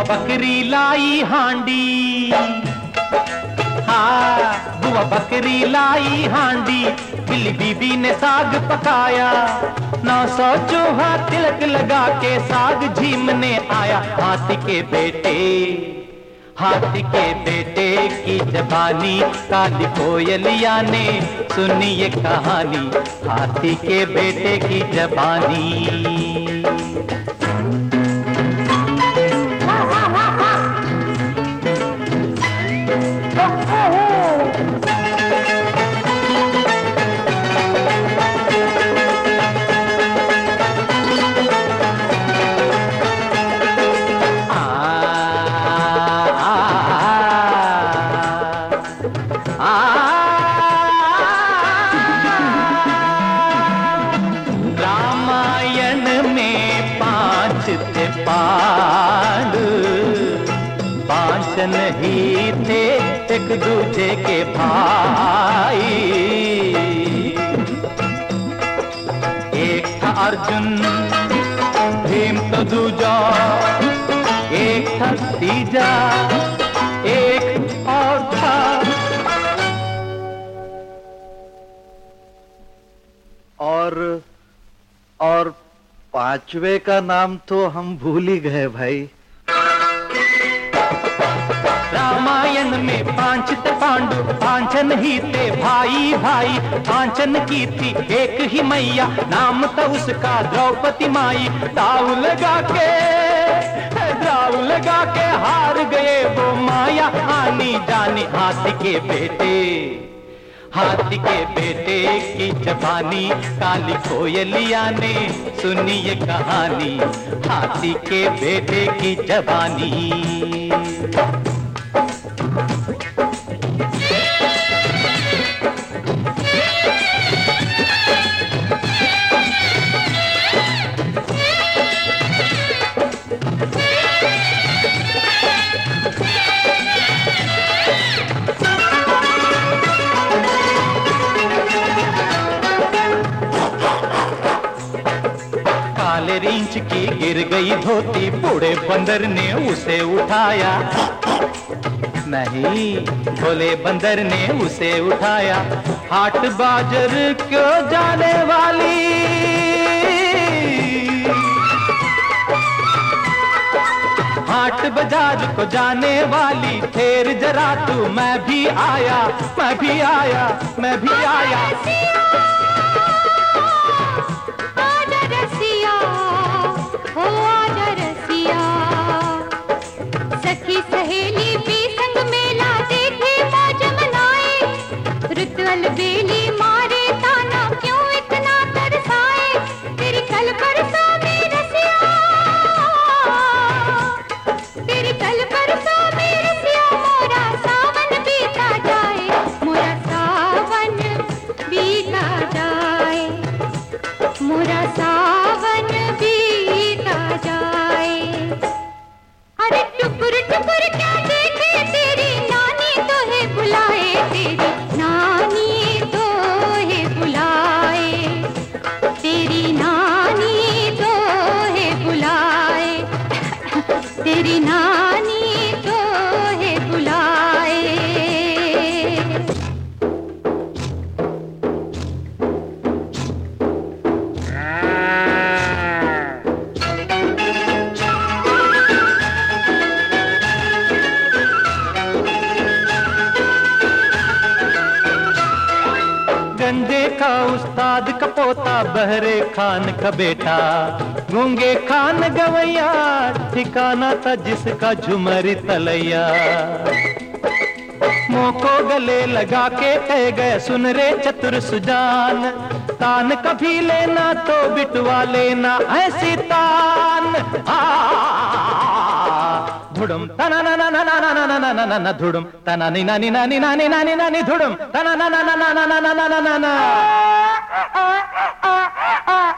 बकरी लाई हांडी, हाँ बुआ बकरी लाई हांडी, बिल्ली बीबी ने साग पकाया, 900 चूहा तिलक लगा के साग झीमने आया। हाथी के बेटे की जबानी काली कोयलिया ने सुनी ये कहानी, हाथी के बेटे की जबानी। रामायण में 5 थे पांडु, 5 नहीं थे एक दूजे के भाई। एक था अर्जुन, भीम तो दूजा, एक था तीजा, एक और था। और 5वें का नाम तो हम भूल ही गए भाई। रामायण में 5 थे पांडु, 5 नहीं थे भाई भाई। 5 की थी एक ही मैया, नाम था उसका द्रौपदी माई। दाव लगा के हार गए वो माया, आनी जानी हाथी के बेटे की जबानी काली कोयलिया ने सुनी ये कहानी, हाथी के बेटे की जबानी। काले रींच की गिर गई धोती, बूढ़े बंदर ने उसे उठाया, नहीं भोले बंदर ने उसे उठाया। हाट बाजार क्यों जाने वाली, हाट बाजार को जाने वाली, ठहर जरा तू मैं भी आया। सखी सहेली भी संग मेला देखे मौज मनाए, रुत अलबेली मारे ताना क्यों इतना तरसाए। तेरी कल परसों में रसिया, तेरी कल परसों में रसिया, मोरा सावन बीता जाए, मोरा सावन बीता जाए, मोरा सावन बीता जाए। अरे टुकुर टुकुर क्या देखे, तेरी नानी तो है बुलाए, तेरी नानी तो है बुलाए, तेरी नानी तो है बुलाए, तेरी नानी तो है बुलाए। गंजे का उस्ताद का पोता, बहरे खान का बेटा, गूंगे खान गवैया, ठिकाना था जिसका झुमरी तलैया। मुंह को गले लगा के कह गए, सुन रे चतुर सुजान, तान कभी लेना तो बिटवा लेना ऐसी तान। धुडुम तना ना ना ना ना ना ना ना ना ना धुडुम तना नी नानी नानी नानी नानी नानी धुडुम तना ना ना ना ना ना ना ना ना ना।